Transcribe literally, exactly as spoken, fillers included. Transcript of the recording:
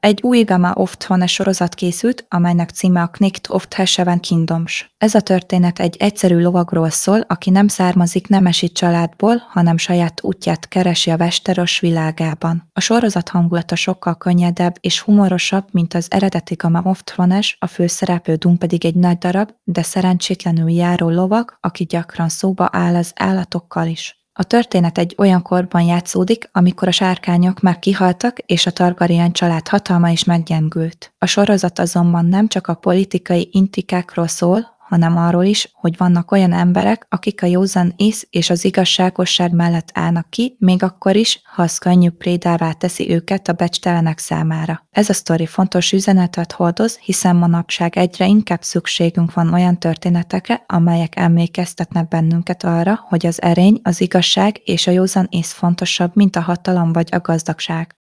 Egy új Game of Thrones sorozat készült, amelynek címe a Knight of the Seven Kingdoms. Ez a történet egy egyszerű lovagról szól, aki nem származik nemesi családból, hanem saját útját keresi a Westeros világában. A sorozat hangulata sokkal könnyedebb és humorosabb, mint az eredeti Game of Thrones, a főszereplő Dune pedig egy nagy darab, de szerencsétlenül járó lovag, aki gyakran szóba áll az állatokkal is. A történet egy olyan korban játszódik, amikor a sárkányok már kihaltak, és a Targaryen család hatalma is meggyengült. A sorozat azonban nem csak a politikai intrikákról szól, hanem arról is, hogy vannak olyan emberek, akik a józan ész és az igazságosság mellett állnak ki, még akkor is, ha az könnyű prédává teszi őket a becstelenek számára. Ez a sztori fontos üzenetet hordoz, hiszen manapság egyre inkább szükségünk van olyan történetekre, amelyek emlékeztetnek bennünket arra, hogy az erény, az igazság és a józan ész fontosabb, mint a hatalom vagy a gazdagság.